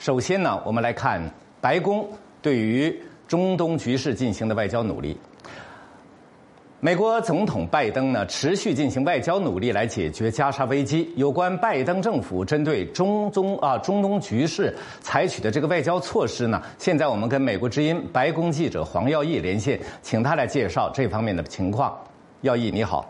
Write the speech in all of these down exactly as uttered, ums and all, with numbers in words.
首先呢，我们来看白宫对于中东局势进行的外交努力。美国总统拜登呢，持续进行外交努力来解决加沙危机。有关拜登政府针对中东啊中东局势采取的这个外交措施呢，现在我们跟美国之音白宫记者黄耀毅连线，请他来介绍这方面的情况。耀毅，你好。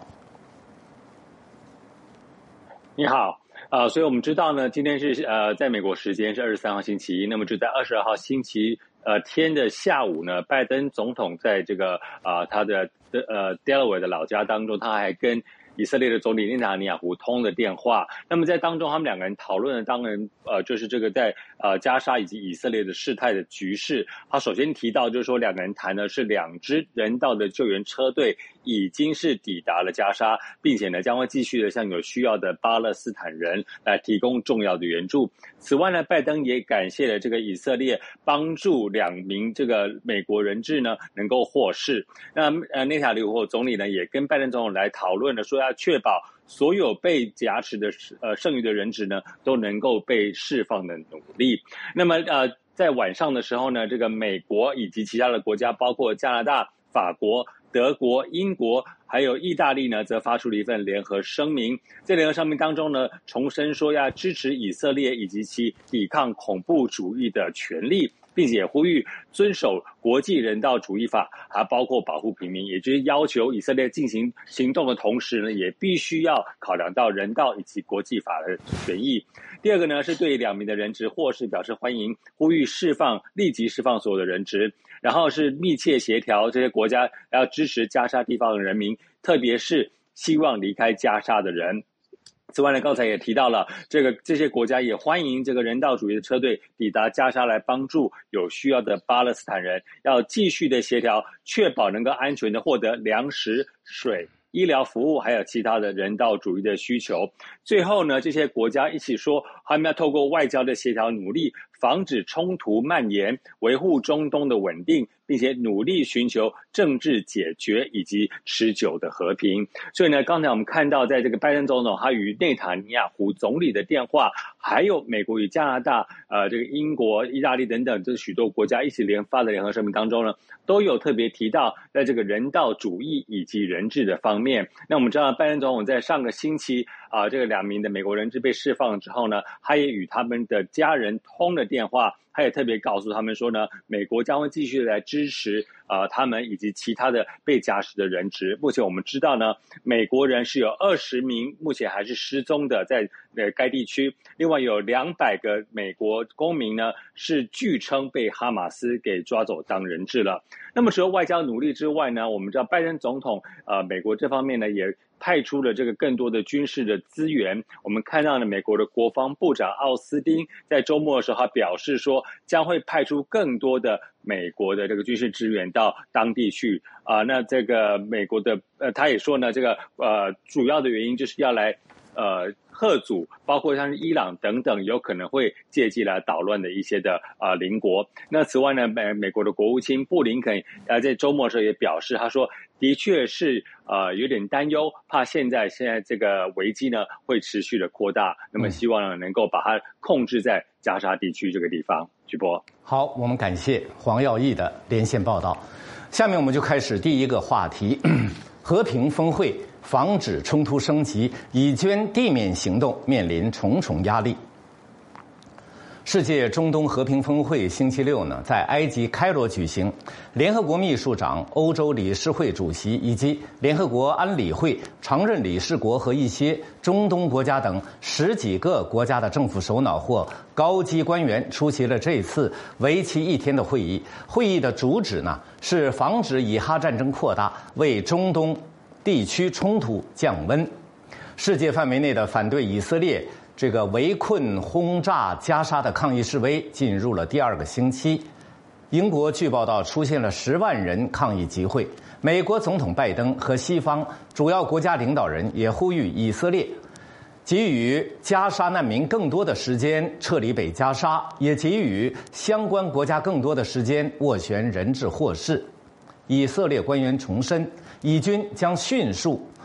你好。呃，所以我们知道呢，今天是呃，在美国时间是二十三号星期一，那么就在二十二号星期呃天的下午呢，拜登总统在这个啊、呃、他的呃 Delaware 的老家当中，他还跟以色列的总理内塔尼亚胡通了电话。那么在当中，他们两个人讨论的当然呃就是这个在呃加沙以及以色列的事态的局势。他首先提到就是说，两个人谈的是两支人道的救援车队已经是抵达了加沙，并且呢将会继续的向有需要的巴勒斯坦人来提供重要的援助。此外呢，拜登也感谢了这个以色列帮助两名这个美国人质呢能够获释。那呃内塔尼亚胡总理呢也跟拜登总统来讨论了，说要确保所有被挟持的呃剩余的人质呢都能够被释放的努力。那么呃在晚上的时候呢，这个美国以及其他的国家，包括加拿大、法国、德国、英国还有意大利呢，则发出了一份联合声明。在联合声明当中呢，重申说要支持以色列以及其抵抗恐怖主义的权利，并且呼吁遵守国际人道主义法，还包括保护平民，也就是要求以色列进行行动的同时呢，也必须要考量到人道以及国际法的权益。第二个呢，是对两名的人质获释表示欢迎，呼吁释放立即释放所有的人质。然后是密切协调这些国家要支持加沙地方的人民，特别是希望离开加沙的人。此外呢，刚才也提到了这个这些国家也欢迎这个人道主义的车队抵达加沙来帮助有需要的巴勒斯坦人，要继续的协调，确保能够安全的获得粮食、水、医疗服务还有其他的人道主义的需求。最后呢，这些国家一起说，他们要透过外交的协调努力，防止冲突蔓延，维护中东的稳定，并且努力寻求政治解决以及持久的和平。所以呢，刚才我们看到在这个拜登总统他与内塔尼亚胡总理的电话，还有美国与加拿大、呃这个英国、意大利等等这许多国家一起联发的联合声明当中呢，都有特别提到在这个人道主义以及人质的方面。那我们知道拜登总统在上个星期啊、呃，这个两名的美国人质被释放之后呢，他也与他们的家人通了电话，他也特别告诉他们说呢，美国将会继续来支持呃他们以及其他的被挟持的人质。目前我们知道呢，美国人是有二十名目前还是失踪的在呃该地区，另外有两百个美国公民呢是据称被哈马斯给抓走当人质了。那么除了外交努力之外呢，我们知道拜登总统呃美国这方面呢也派出了这个更多的军事的资源。我们看到呢，美国的国防部长奥斯汀在周末的时候，他表示说将会派出更多的美国的这个军事支援到当地去啊、呃。那这个美国的呃，他也说呢，这个呃主要的原因就是要来呃嚇阻，包括像是伊朗等等有可能会借机来捣乱的一些的啊、呃、邻国。那此外呢，美美国的国务卿布林肯呃在周末的时候也表示，他说的确是呃有点担忧，怕现在现在这个危机呢会持续的扩大，那么希望呢能够把它控制在加沙地区这个地方。徐波， 好，我们感谢黄耀毅的连线报道。下面我们就开始第一个话题，和平峰会防止冲突升级，以捐地面行动面临重重压力。世界中东和平峰会星期六呢，在埃及开罗举行。联合国秘书长、欧洲理事会主席以及联合国安理会常任理事国和一些中东国家等十几个国家的政府首脑或高级官员出席了这次为期一天的会议。会议的主旨呢，是防止以哈战争扩大，为中东地区冲突降温。世界范围内的反对以色列这个围困轰炸加沙的抗议示威进入了第二个星期。英国据报道出现了十万人抗议集会。美国总统拜登和西方主要国家领导人也呼吁以色列给予加沙难民更多的时间撤离北加沙，也给予相关国家更多的时间斡旋人质获释。以色列官员重申，以军将迅速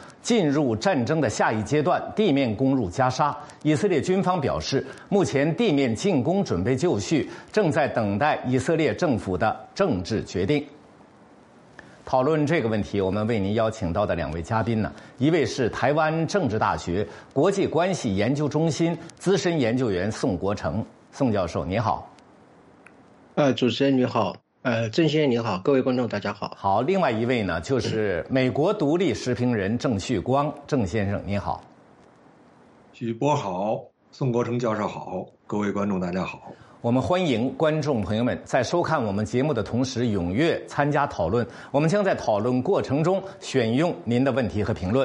进入战争的下一阶段，地面攻入加沙。以色列军方表示，目前地面进攻准备就绪，正在等待以色列政府的政治决定。讨论这个问题，我们为您邀请到的两位嘉宾呢，一位是台湾政治大学国际关系研究中心资深研究员宋国成，宋教授，你好。 呃，主持人你好，呃，郑先生你好，各位观众大家好。 好，另外一位呢，就是美国独立时评人郑旭光，郑先生你好。 许波好，宋国成教授好，各位观众大家好。 我们欢迎观众朋友们在收看我们节目的同时踊跃参加讨论，我们将在讨论过程中选用您的问题和评论。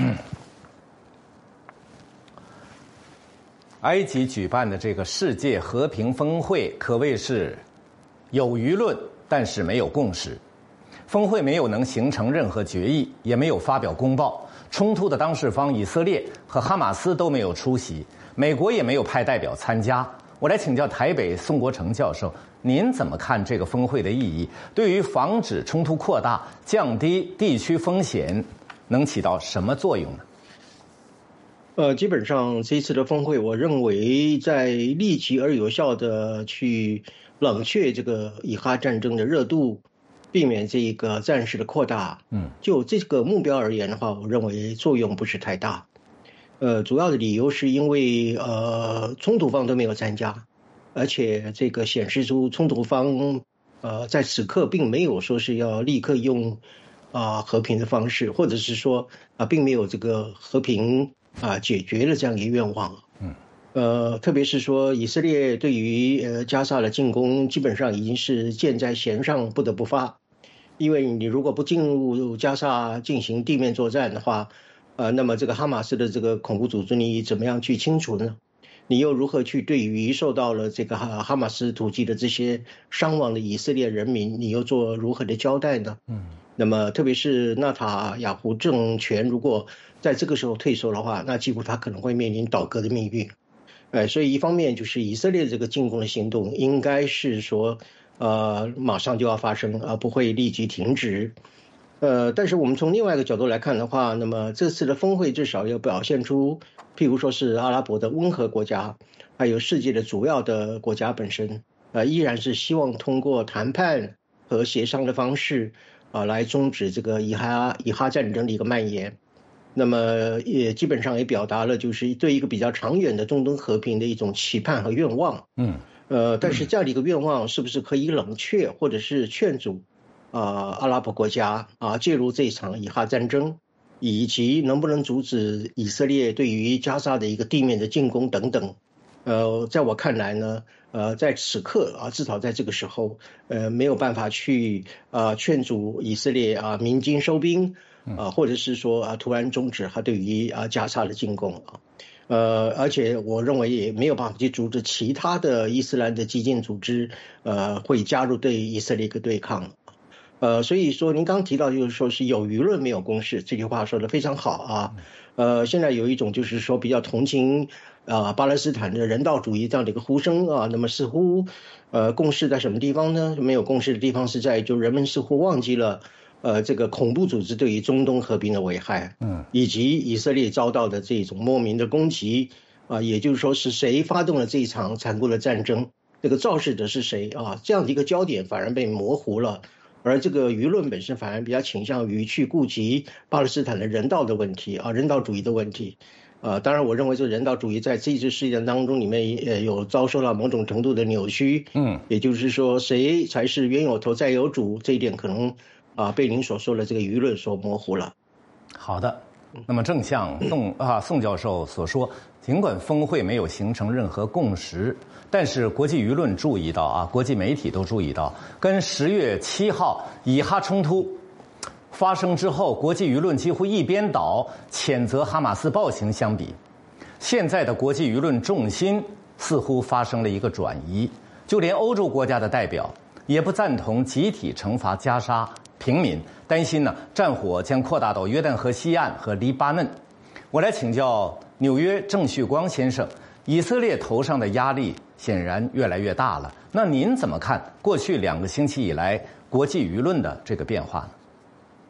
埃及举办的这个世界和平峰会可谓是有舆论，但是没有共识。峰会没有能形成任何决议，也没有发表公报。冲突的当事方以色列和哈马斯都没有出席，美国也没有派代表参加。我来请教台北宋国成教授，您怎么看这个峰会的意义？对于防止冲突扩大、降低地区风险，能起到什么作用呢？ 呃，基本上这一次的峰会，我认为在立即而有效的去冷却这个以哈战争的热度，避免这个战事的扩大。嗯，就这个目标而言的话，我认为作用不是太大。呃，主要的理由是因为呃冲突方都没有参加，而且这个显示出冲突方呃在此刻并没有说是要立刻用啊、呃、和平的方式，或者是说啊、呃、并没有这个和平啊、呃、解决了这样一个愿望。嗯，呃，特别是说以色列对于呃加沙的进攻，基本上已经是箭在弦上，不得不发，因为你如果不进入加沙进行地面作战的话。呃，那么这个哈马斯的这个恐怖组织，你怎么样去清除呢？你又如何去对于受到了这个哈哈马斯突击的这些伤亡的以色列人民，你又做如何的交代呢？嗯，那么特别是纳塔雅胡政权，如果在这个时候退缩的话，那几乎他可能会面临倒戈的命运。呃，所以一方面就是以色列这个进攻的行动，应该是说，呃，马上就要发生，而不会立即停止。呃，但是我们从另外一个角度来看的话，那么这次的峰会至少要表现出，譬如说是阿拉伯的温和国家，还有世界的主要的国家本身，呃，依然是希望通过谈判和协商的方式，啊、呃，来终止这个以哈以哈战争的一个蔓延。那么也基本上也表达了就是对一个比较长远的中东和平的一种期盼和愿望。嗯，呃，但是这样的一个愿望是不是可以冷却或者是劝阻？啊、呃，阿拉伯国家啊、呃、介入这场以哈战争，以及能不能阻止以色列对于加沙的一个地面的进攻等等，呃，在我看来呢，呃，在此刻啊，至少在这个时候，呃，没有办法去啊、呃、劝阻以色列啊鸣金收兵啊、呃，或者是说啊突然终止他对于啊加沙的进攻啊，呃，而且我认为也没有办法去阻止其他的伊斯兰的激进组织呃会加入对以色列一个对抗。呃，所以说您刚提到就是说是有舆论没有公识，这句话说得非常好啊。呃，现在有一种就是说比较同情啊、呃、巴勒斯坦的人道主义这样的一个呼声啊，那么似乎呃共识在什么地方呢？没有共识的地方是在就人们似乎忘记了呃这个恐怖组织对于中东和平的危害，嗯，以及以色列遭到的这种莫名的攻击啊、呃，也就是说是谁发动了这一场残酷的战争，这个肇事者是谁啊？这样的一个焦点反而被模糊了。而这个舆论本身反而比较倾向于去顾及巴勒斯坦的人道的问题啊，人道主义的问题，啊，当然我认为这个人道主义在这次事件当中里面也有遭受到某种程度的扭曲，嗯，也就是说谁才是冤有头债有主，这一点可能啊被您所说的这个舆论所模糊了。 好的，那么正像宋啊宋教授所说，尽管峰会没有形成任何共识。但是国际舆论注意到啊，国际媒体都注意到，跟十月七号以哈冲突发生之后，国际舆论几乎一边倒谴责哈马斯暴行相比，现在的国际舆论重心似乎发生了一个转移，就连欧洲国家的代表也不赞同集体惩罚加沙平民，担心呢战火将扩大到约旦河西岸和黎巴嫩。我来请教纽约郑旭光先生，以色列头上的压力显然越来越大了，那您怎么看过去两个星期以来国际舆论的这个变化呢？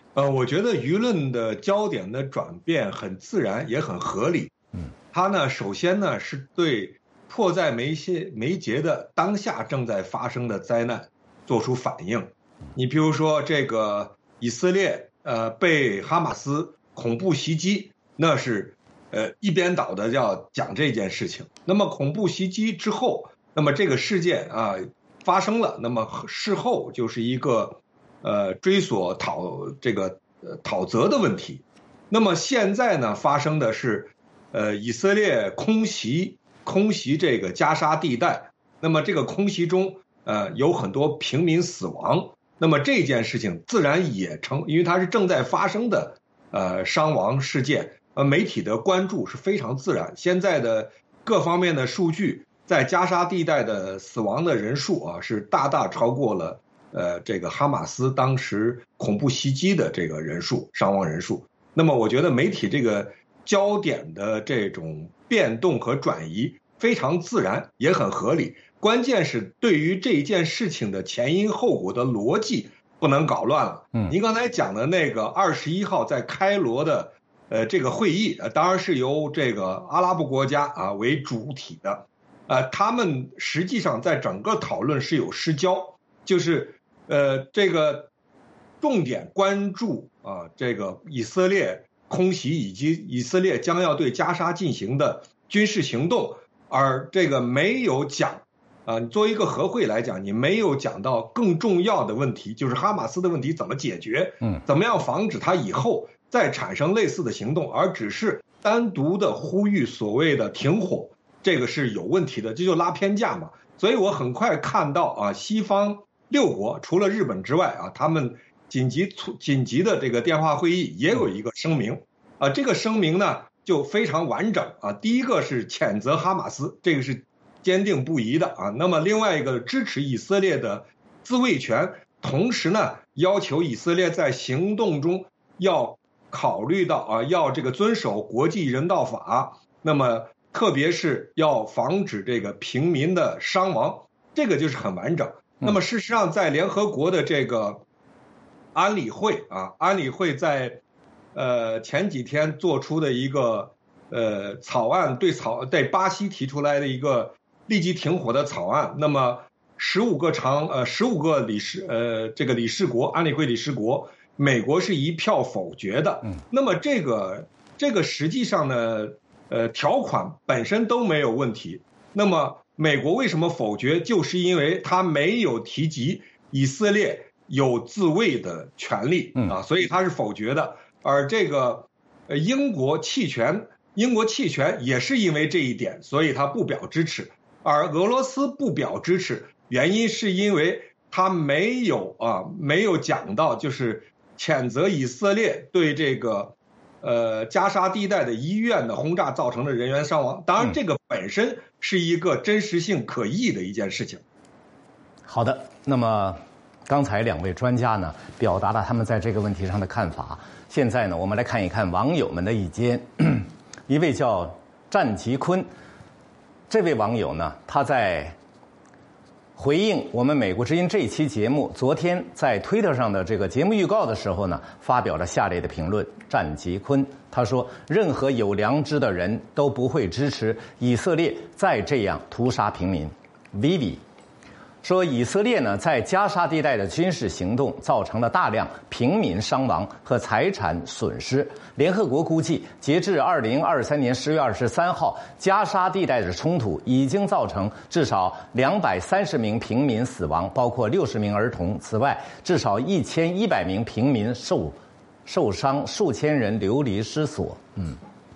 呃，我觉得舆论的焦点的转变很自然，也很合理。嗯，它呢，首先呢是对迫在眉睫眉睫的当下正在发生的灾难做出反应。你比如说这个以色列呃被哈马斯恐怖袭击，那是呃一边倒的要讲这件事情。那么恐怖袭击之后，那么这个事件啊发生了，那么事后就是一个呃追索讨这个呃讨责的问题。那么现在呢发生的是呃以色列空袭空袭这个加沙地带，那么这个空袭中呃有很多平民死亡。那么这件事情自然也成，因为它是正在发生的呃伤亡事件，呃媒体的关注是非常自然。现在的各方面的数据，在加沙地带的死亡的人数啊是大大超过了呃这个哈马斯当时恐怖袭击的这个人数伤亡人数。那么我觉得媒体这个焦点的这种变动和转移非常自然，也很合理。关键是对于这一件事情的前因后果的逻辑不能搞乱了。嗯，您刚才讲的那个二十一号在开罗的呃这个会议，呃当然是由这个阿拉伯国家啊为主体的，呃他们实际上在整个讨论是有失焦，就是呃这个重点关注啊这个以色列空袭以及以色列将要对加沙进行的军事行动，而这个没有讲。啊，你作为一个和会来讲，你没有讲到更重要的问题，就是哈马斯的问题怎么解决，嗯，怎么样防止他以后再产生类似的行动，而只是单独的呼吁所谓的停火，这个是有问题的，这就拉偏架嘛。所以我很快看到啊，西方六国除了日本之外啊，他们紧急紧急的这个电话会议也有一个声明，啊，这个声明呢就非常完整啊。第一个是谴责哈马斯，这个是坚定不移的啊。那么另外一个支持以色列的自卫权，同时呢要求以色列在行动中要考虑到啊，要这个遵守国际人道法，那么特别是要防止这个平民的伤亡，这个就是很完整。那么事实上在联合国的这个安理会啊，安理会在呃前几天做出的一个呃草案，对草对巴西提出来的一个立即停火的草案，那么十五个常呃十五个理事呃这个理事国安理会理事国，美国是一票否决的。嗯，那么这个这个实际上呢，呃条款本身都没有问题。那么美国为什么否决？就是因为他没有提及以色列有自卫的权利啊，所以他是否决的。而这个呃英国弃权，英国弃权也是因为这一点，所以他不表支持。而俄罗斯不表支持，原因是因为他没有啊没有讲到，就是谴责以色列对这个呃加沙地带的医院的轰炸造成的人员伤亡。当然，这个本身是一个真实性可疑的一件事情。 好的，那么刚才两位专家呢表达了他们在这个问题上的看法。现在呢，我们来看一看网友们的意见。一位叫战吉坤。这位网友呢，他在回应我们美国之音这一期节目昨天在推特上的这个节目预告的时候呢，发表了下列的评论。战吉坤他说：“任何有良知的人都不会支持以色列再这样屠杀平民。” Vivi 说，以色列呢在加沙地带的军事行动造成了大量平民伤亡和财产损失。联合国估计，截至二零二三年十月二十三号，加沙地带的冲突已经造成至少两百三十名平民死亡，包括六十名儿童。此外，至少一千一百名平民受受伤，数千人流离失所。嗯，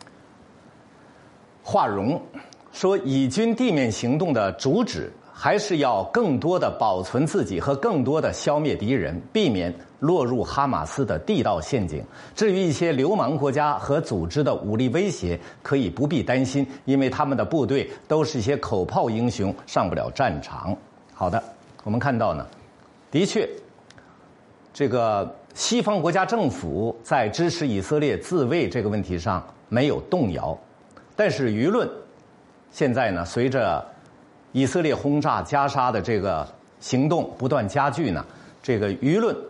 华荣说，以军地面行动的主旨还是要更多的保存自己和更多的消灭敌人，避免落入哈马斯的地道陷阱。至于一些流氓国家和组织的武力威胁，可以不必担心，因为他们的部队都是一些口炮英雄，上不了战场。好的，我们看到呢，的确，这个西方国家政府在支持以色列自卫这个问题上没有动摇，但是舆论现在呢，随着以色列轰炸加沙的这个行动不断加剧呢，这个舆论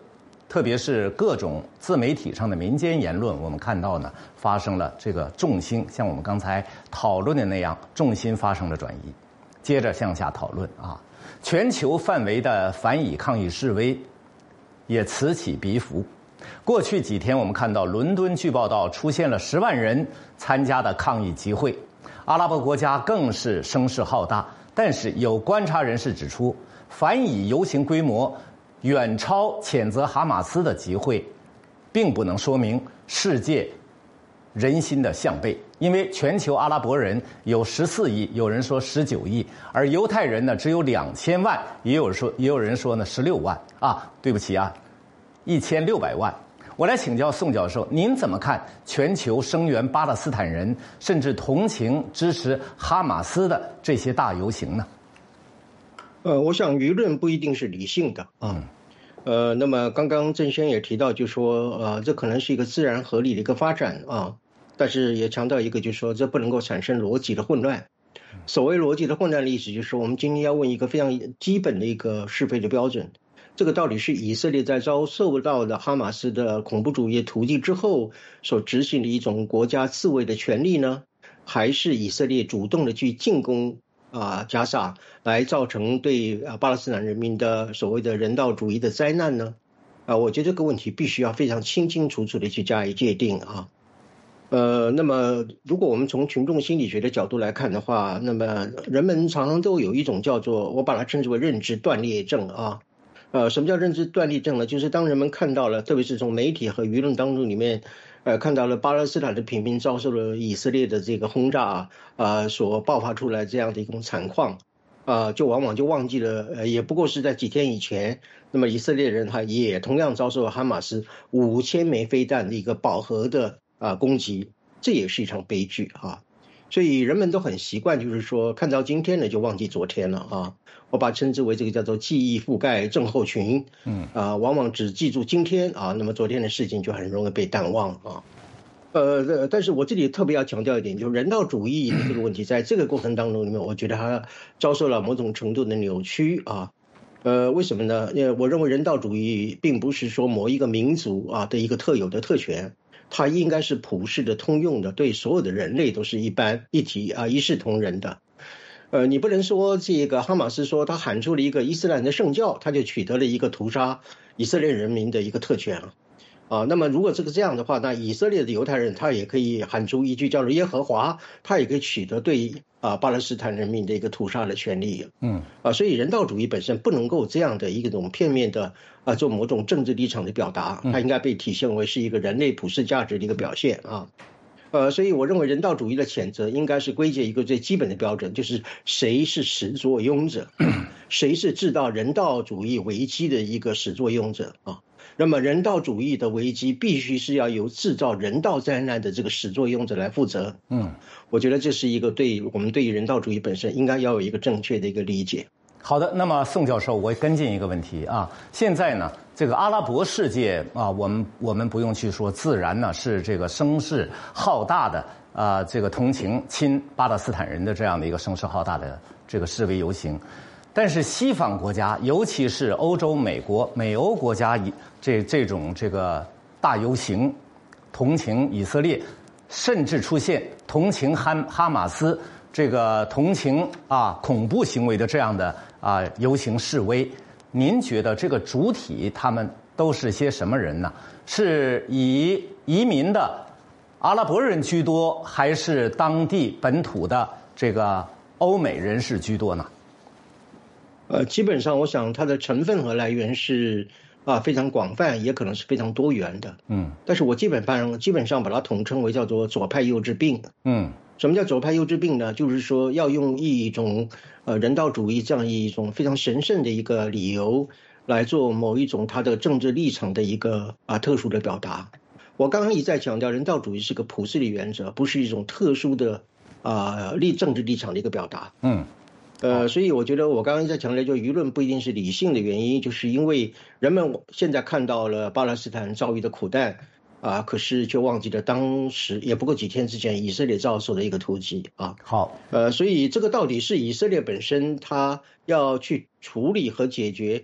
特别是各种自媒体上的民间言论，我们看到呢，发生了这个重心，像我们刚才讨论的那样，重心发生了转移。接着向下讨论啊，全球范围的反以抗议示威也此起彼伏。过去几天，我们看到伦敦据报道出现了十万人参加的抗议集会，阿拉伯国家更是声势浩大。但是有观察人士指出，反以游行规模远超谴责哈马斯的集会，并不能说明世界人心的向背，因为全球阿拉伯人有十四亿，有人说十九亿，而犹太人呢只有两千万，也有人说也有人说呢十六万啊，对不起啊，一千六百万。我来请教宋教授，您怎么看全球声援巴勒斯坦人，甚至同情支持哈马斯的这些大游行呢？ 呃，我想舆论不一定是理性的啊。嗯呃，那么刚刚郑轩也提到，就说呃，这可能是一个自然合理的一个发展啊，但是也强调一个，就是说这不能够产生逻辑的混乱。所谓逻辑的混乱的意思，就是说我们今天要问一个非常基本的一个是非的标准：这个到底是以色列在遭受到的哈马斯的恐怖主义突击之后所执行的一种国家自卫的权利呢，还是以色列主动的去进攻？啊，加沙来造成对啊巴勒斯坦人民的所谓的人道主义的灾难呢？啊，我觉得这个问题必须要非常清清楚楚的去加以界定啊。呃，那么如果我们从群众心理学的角度来看的话，那么人们常常都有一种叫做，我把它称之为认知断裂症啊。呃，什么叫认知断裂症呢？就是当人们看到了，特别是从媒体和舆论当中里面。呃，看到了巴勒斯坦的平民遭受了以色列的这个轰炸啊、呃，所爆发出来这样的一种惨况，啊、呃，就往往就忘记了，呃，也不过是在几天以前，那么以色列人他也同样遭受了哈马斯五千枚飞弹的一个饱和的啊、呃、攻击，这也是一场悲剧啊。所以人们都很习惯，就是说看到今天呢就忘记昨天了啊。我把它称之为这个叫做记忆覆盖症候群，嗯啊、呃，往往只记住今天啊，那么昨天的事情就很容易被淡忘啊。呃，但是我这里特别要强调一点，就是人道主义的这个问题，在这个过程当中里面，我觉得它遭受了某种程度的扭曲啊。呃，为什么呢？因为我认为人道主义并不是说某一个民族啊的一个特有的特权，它应该是普世的、通用的，对所有的人类都是一般一体啊、一视同仁的。呃，你不能说这个哈马斯说他喊出了一个伊斯兰的圣教，他就取得了一个屠杀以色列人民的一个特权啊。啊，那么如果这个这样的话，那以色列的犹太人他也可以喊出一句叫做耶和华，他也可以取得对啊巴勒斯坦人民的一个屠杀的权利。嗯，啊，所以人道主义本身不能够这样的一种片面的啊做某种政治立场的表达，它应该被体现为是一个人类普世价值的一个表现啊。呃，所以我认为人道主义的谴责应该是归结一个最基本的标准，就是谁是始作俑者，谁是制造人道主义危机的一个始作俑者啊。那么人道主义的危机必须是要由制造人道灾难的这个始作俑者来负责。嗯，我觉得这是一个对我们对于人道主义本身应该要有一个正确的一个理解。 好的，那么宋教授，我跟进一个问题啊。现在呢，这个阿拉伯世界啊，我们我们不用去说，自然呢是这个声势浩大的啊，这个同情亲巴勒斯坦人的这样的一个声势浩大的这个示威游行。但是西方国家，尤其是欧洲、美国、美欧国家，这这种这个大游行，同情以色列，甚至出现同情哈哈马斯。这个同情啊恐怖行为的这样的啊游行示威，您觉得这个主体他们都是些什么人呢？是以移民的阿拉伯人居多，还是当地本土的这个欧美人士居多呢？ 呃，基本上我想它的成分和来源是啊非常广泛，也可能是非常多元的。嗯，但是我基本上基本上把它统称为叫做左派幼稚病。嗯。什么叫左派幼稚病呢？就是说要用一种呃人道主义这样一种非常神圣的一个理由来做某一种他的政治立场的一个啊特殊的表达。我刚刚一再强调，人道主义是个普世的原则，不是一种特殊的啊立政治立场的一个表达。嗯，呃，所以我觉得我刚刚在强调，就舆论不一定是理性的原因，就是因为人们现在看到了巴勒斯坦遭遇的苦难。啊，可是却忘记了当时也不过几天之前以色列遭受的一个突击啊。 好， 呃，所以这个到底是以色列本身他要去处理和解决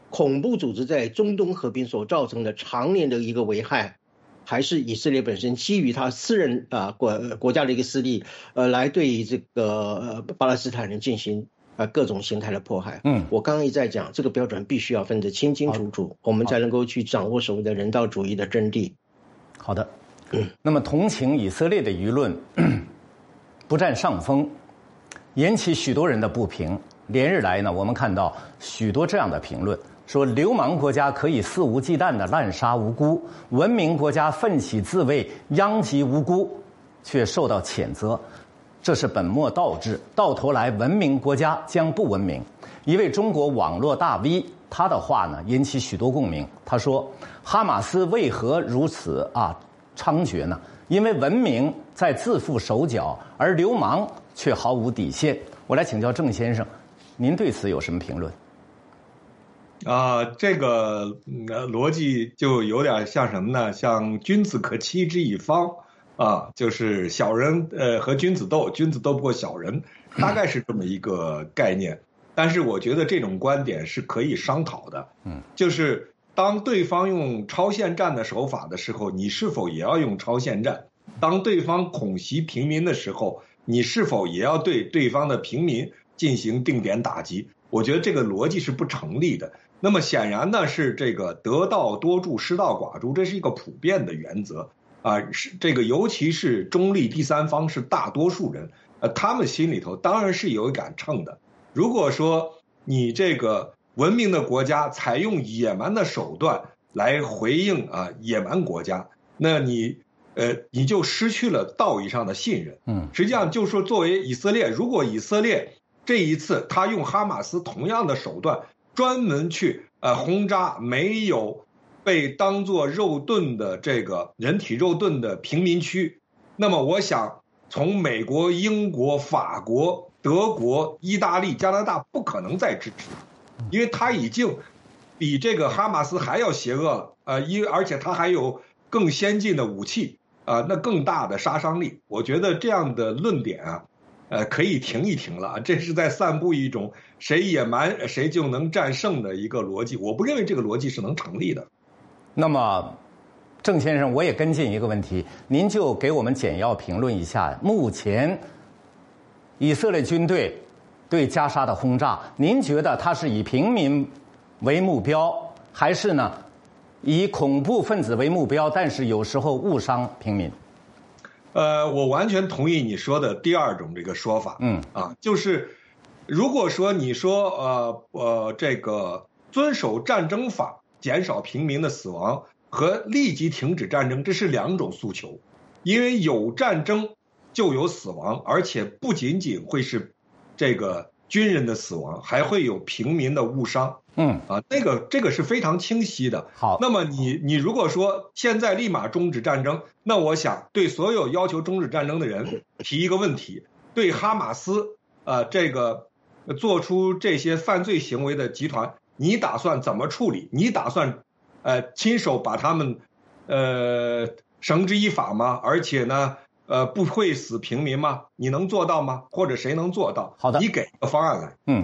恐怖组织在中东和平所造成的常年的一个危害，还是以色列本身基于他私人啊国国家的一个势力，呃，来对这个巴勒斯坦人进行啊各种形态的迫害？嗯，我刚刚一再讲，这个标准必须要分得清清楚楚，我们才能够去掌握所谓的人道主义的真谛。 好的，嗯，那么同情以色列的舆论不占上风，引起许多人的不平。连日来呢，我们看到许多这样的评论。说流氓国家可以肆无忌惮地滥杀无辜，文明国家奋起自卫殃及无辜，却受到谴责，这是本末倒置，到头来文明国家将不文明。一位中国网络大 V 他的话呢引起许多共鸣，他说哈马斯为何如此啊猖獗呢？因为文明在自负手脚，而流氓却毫无底线。我来请教郑先生，您对此有什么评论？ 啊，这个、呃、逻辑就有点像什么呢？像君子可欺之以方啊，就是小人呃和君子斗，君子斗不过小人，大概是这么一个概念。但是我觉得这种观点是可以商讨的。嗯，就是当对方用超限战的手法的时候，你是否也要用超限战？当对方恐袭平民的时候，你是否也要对对方的平民进行定点打击？我觉得这个逻辑是不成立的。那么显然呢，是这个得道多助，失道寡助，这是一个普遍的原则啊。是这个，尤其是中立第三方是大多数人，呃，他们心里头当然是有一杆秤的。如果说你这个文明的国家采用野蛮的手段来回应啊野蛮国家，那你呃你就失去了道义上的信任。嗯，实际上就是说，作为以色列，如果以色列这一次他用哈马斯同样的手段，专门去呃轰炸没有被当作肉盾的这个人体肉盾的平民区，那么我想从美国、英国、法国、德国、意大利、加拿大不可能再支持，因为他已经比这个哈马斯还要邪恶了，呃，因而且他还有更先进的武器啊、呃，那更大的杀伤力。我觉得这样的论点啊。呃，可以停一停了，这是在散布一种谁野蛮谁就能战胜的一个逻辑，我不认为这个逻辑是能成立的。 那么，郑先生，我也跟进一个问题，您就给我们简要评论一下目前以色列军队对加沙的轰炸，您觉得它是以平民为目标，还是呢以恐怖分子为目标，但是有时候误伤平民？ 呃，我完全同意你说的第二种这个说法，嗯啊，就是如果说你说呃呃这个遵守战争法，减少平民的死亡和立即停止战争，这是两种诉求，因为有战争就有死亡，而且不仅仅会是这个军人的死亡，还会有平民的误伤。嗯啊，这个这个是非常清晰的。好，那么你你如果说现在立马终止战争，那我想对所有要求终止战争的人提一个问题：对哈马斯呃这个做出这些犯罪行为的集团，你打算怎么处理？你打算呃亲手把他们呃绳之以法吗？而且呢呃不会死平民吗？你能做到吗？或者谁能做到？ 好的， 你给个方案来。嗯。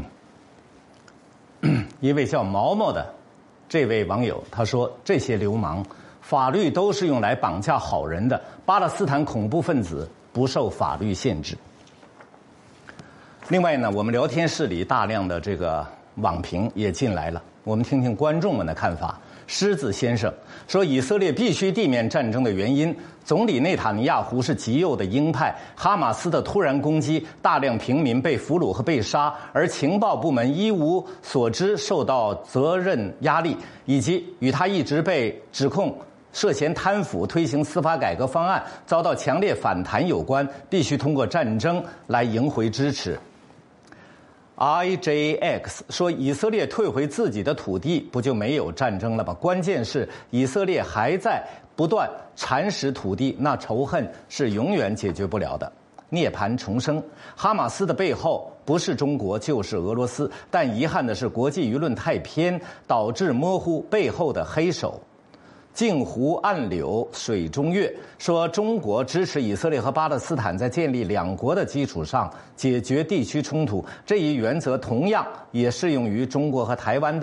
一位叫毛毛的这位网友他说，这些流氓法律都是用来绑架好人的，巴勒斯坦恐怖分子不受法律限制。另外呢，我们聊天室里大量的这个网评也进来了，我们听听观众们的看法。狮子先生说，以色列必须地面战争的原因，总理内塔尼亚胡是极右的鹰派，哈马斯的突然攻击，大量平民被俘虏和被杀，而情报部门一无所知，受到责任压力，以及与他一直被指控涉嫌贪腐、推行司法改革方案遭到强烈反弹有关，必须通过战争来赢回支持。I J X 说，以色列退回自己的土地，不就没有战争了吗？关键是以色列还在不断蚕食土地，那仇恨是永远解决不了的。涅槃重生，哈马斯的背后不是中国就是俄罗斯，但遗憾的是国际舆论太偏，导致模糊背后的黑手。镜湖暗柳水中月说，中国支持以色列和巴勒斯坦在建立两国的基础上解决地区冲突，这一原则同样也适用于中国和台湾的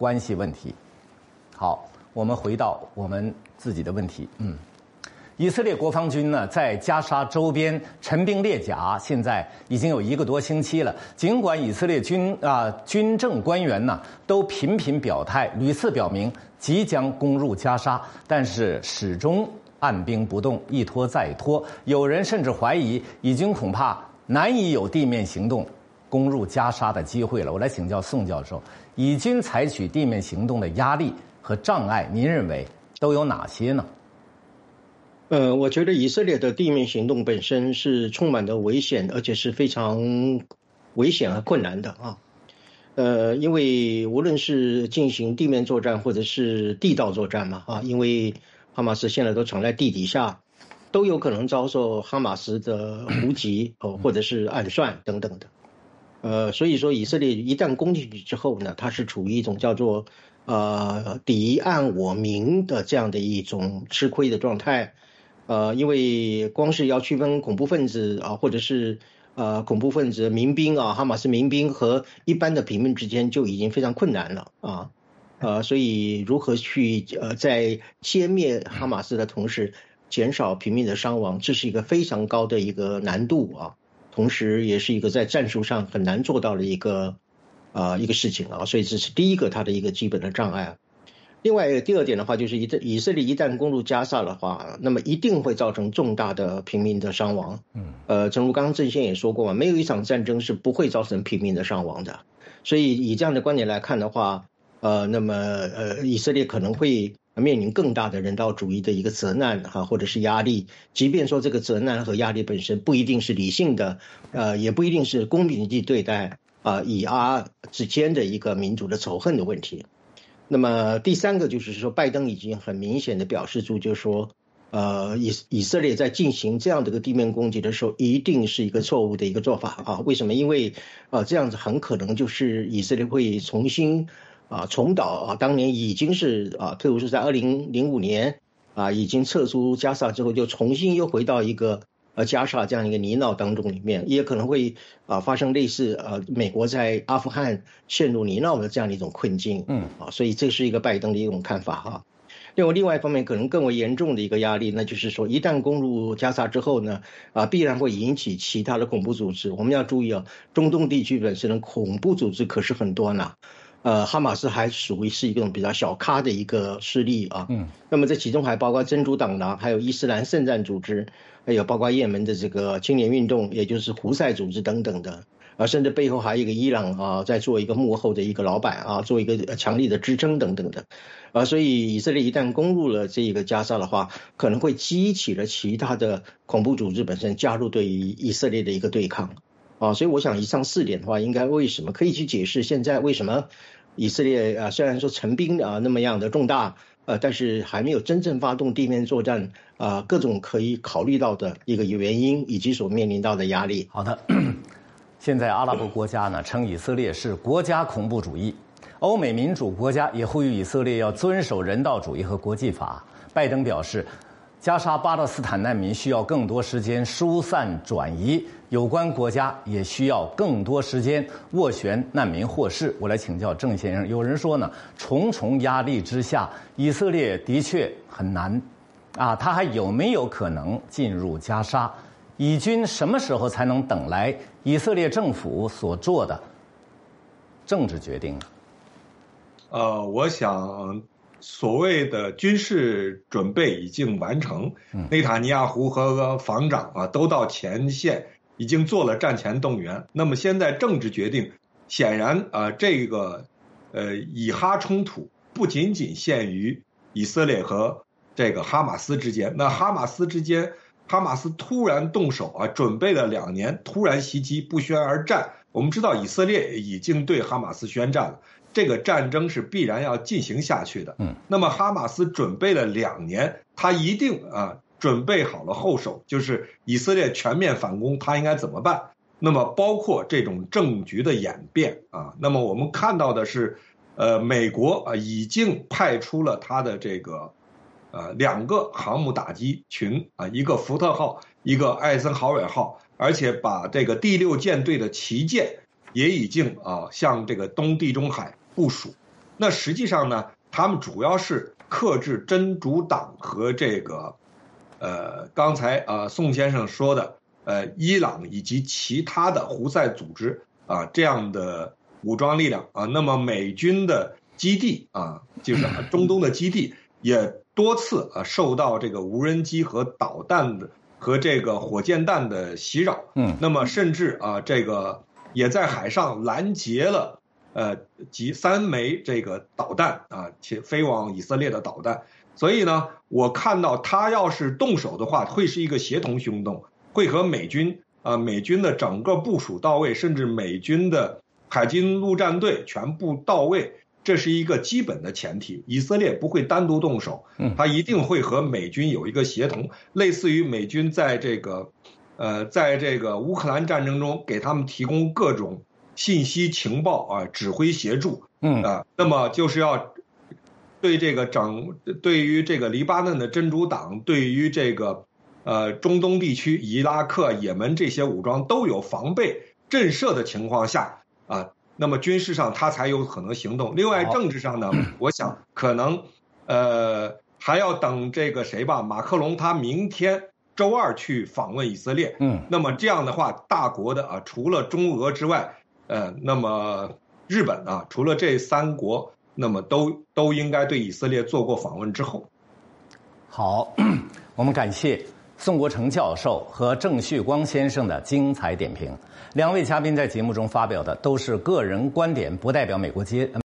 关系问题。好，我们回到我们自己的问题。嗯，以色列国防军呢，在加沙周边陈兵列甲，现在已经有一个多星期了。尽管以色列军啊、呃、军政官员呢都频频表态，屡次表明即将攻入加沙，但是始终按兵不动，一拖再拖。有人甚至怀疑，以军恐怕难以有地面行动攻入加沙的机会了。我来请教宋教授，以军采取地面行动的压力和障碍，您认为都有哪些呢？ 呃，我觉得以色列的地面行动本身是充满的危险，而且是非常危险和困难的啊。呃，因为无论是进行地面作战或者是地道作战嘛，啊，因为哈马斯现在都藏在地底下，都有可能遭受哈马斯的伏击哦，或者是暗算等等的。呃，所以说以色列一旦攻进去之后呢，它是处于一种叫做呃敌暗我明的这样的一种吃亏的状态。呃，因为光是要区分恐怖分子啊，或者是呃恐怖分子民兵啊，哈马斯民兵和一般的平民之间就已经非常困难了啊。呃，所以如何去呃在歼灭哈马斯的同时减少平民的伤亡，这是一个非常高的一个难度啊，同时也是一个在战术上很难做到的一个啊、呃、一个事情啊，所以这是第一个它的一个基本的障碍。另外第二点的话，就是一以色列一旦攻入加沙的话，那么一定会造成重大的平民的伤亡。嗯，呃，正如刚刚郑先也说过嘛，没有一场战争是不会造成平民的伤亡的。所以以这样的观点来看的话，呃，那么呃，以色列可能会面临更大的人道主义的一个责难哈、啊，或者是压力。即便说这个责难和压力本身不一定是理性的，呃，也不一定是公平地对待啊、呃、以阿之间的一个民族的仇恨的问题。那么第三个就是说，拜登已经很明显的表示出，就是说，呃，以以色列在进行这样的一个地面攻击的时候，一定是一个错误的一个做法啊。为什么？因为呃，这样子很可能就是以色列会重新啊重蹈啊当年已经是啊，特别是在二零零五年啊已经撤出加沙之后，就重新又回到一个呃加沙这样一个泥淖当中里面，也可能会啊发生类似呃美国在阿富汗陷入泥淖的这样的一种困境。嗯啊，所以这是一个拜登的一种看法哈。另外另外一方面，可能更为严重的一个压力，那就是说一旦攻入加沙之后呢，啊必然会引起其他的恐怖组织。我们要注意啊，中东地区本身的恐怖组织可是很多呢。呃，哈马斯还属于是一种比较小咖的一个势力啊。嗯。那么这其中还包括真主党呢，还有伊斯兰圣战组织，还有包括也门的这个青年运动，也就是胡塞组织等等的。啊，甚至背后还有一个伊朗啊，在做一个幕后的一个老板啊，做一个强力的支撑等等的。啊，所以以色列一旦攻入了这个加沙的话，可能会激起了其他的恐怖组织本身加入对于以色列的一个对抗。啊，所以我想以上四点的话，应该为什么可以去解释现在为什么以色列啊，虽然说陈兵啊那么样的重大，呃，但是还没有真正发动地面作战啊，各种可以考虑到的一个原因以及所面临到的压力。 好的，现在阿拉伯国家呢称以色列是国家恐怖主义，欧美民主国家也呼吁以色列要遵守人道主义和国际法。拜登表示，加沙巴勒斯坦难民需要更多时间疏散转移，有关国家也需要更多时间斡旋难民获释。我来请教郑先生，有人说呢，重重压力之下，以色列的确很难啊，他还有没有可能进入加沙？以军什么时候才能等来以色列政府所做的政治决定呢？ 呃，我想所谓的军事准备已经完成，内塔尼亚胡和防长啊都到前线，已经做了战前动员。那么现在政治决定，显然啊、呃，这个呃以哈冲突不仅仅限于以色列和这个哈马斯之间，那哈马斯之间，哈马斯突然动手啊，准备了两年，突然袭击，不宣而战。我们知道以色列已经对哈马斯宣战了。这个战争是必然要进行下去的。嗯，那么哈马斯准备了两年，他一定啊准备好了后手，就是以色列全面反攻，他应该怎么办？那么包括这种政局的演变啊，那么我们看到的是，呃，美国啊已经派出了他的这个呃两个航母打击群啊，一个福特号，一个艾森豪威尔号，而且把这个第六舰队的旗舰也已经啊向这个东地中海部署。 那实际上呢，他们主要是克制真主党和这个，呃，刚才呃宋先生说的，呃，伊朗以及其他的胡塞组织啊这样的武装力量啊。那么美军的基地啊，就是中东的基地也多次啊受到这个无人机和导弹的和这个火箭弹的袭扰。嗯，那么甚至啊这个也在海上拦截了呃几三枚这个导弹啊，且飞往以色列的导弹。所以呢，我看到他要是动手的话，会是一个协同行动，会和美军啊美军的整个部署到位，甚至美军的海军陆战队全部到位。这是一个基本的前提，以色列不会单独动手，他一定会和美军有一个协同，类似于美军在这个，呃，在这个乌克兰战争中给他们提供各种信息情报啊，指挥协助，嗯啊，那么就是要对这个整，对于这个黎巴嫩的真主党，对于这个呃中东地区伊拉克、也门这些武装都有防备震慑的情况下啊。那么军事上他才有可能行动。另外政治上呢，我想可能，呃，还要等这个谁吧，马克龙他明天周二去访问以色列。嗯，那么这样的话，大国的啊，除了中俄之外，呃，那么日本啊，除了这三国，那么都都应该对以色列做过访问之后。 好，我们感谢宋国成教授和郑旭光先生的精彩点评。两位嘉宾在节目中发表的都是个人观点，不代表美国接